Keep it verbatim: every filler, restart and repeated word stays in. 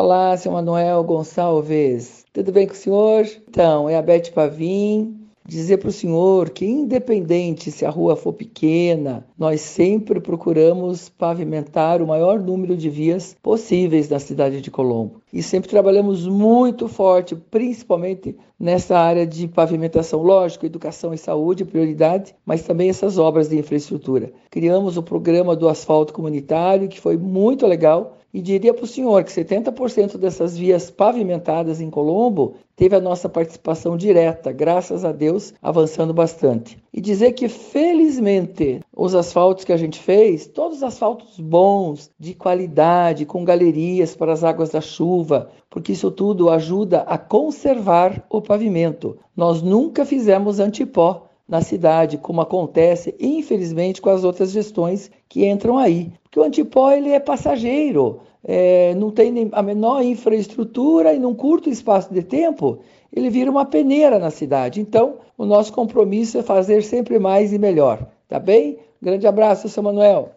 Olá, seu Manuel Gonçalves. Tudo bem com o senhor? Então, é a Beth Pavim. Dizer para o senhor que, independente se a rua for pequena, nós sempre procuramos pavimentar o maior número de vias possíveis na cidade de Colombo. E sempre trabalhamos muito forte, principalmente nessa área de pavimentação. Lógico, educação e saúde, prioridade, mas também essas obras de infraestrutura. Criamos o programa do asfalto comunitário, que foi muito legal. E diria para o senhor que setenta por cento dessas vias pavimentadas em Colombo teve a nossa participação direta, graças a Deus, avançando bastante. E dizer que, felizmente, os asfaltos que a gente fez, todos asfaltos bons, de qualidade, com galerias para as águas da chuva, porque isso tudo ajuda a conservar o pavimento. Nós nunca fizemos antipó na cidade, como acontece, infelizmente, com as outras gestões que entram aí. Porque o antipó ele é passageiro, é, não tem nem a menor infraestrutura e num curto espaço de tempo ele vira uma peneira na cidade. Então, o nosso compromisso é fazer sempre mais e melhor. Tá bem? Grande abraço, seu Manuel.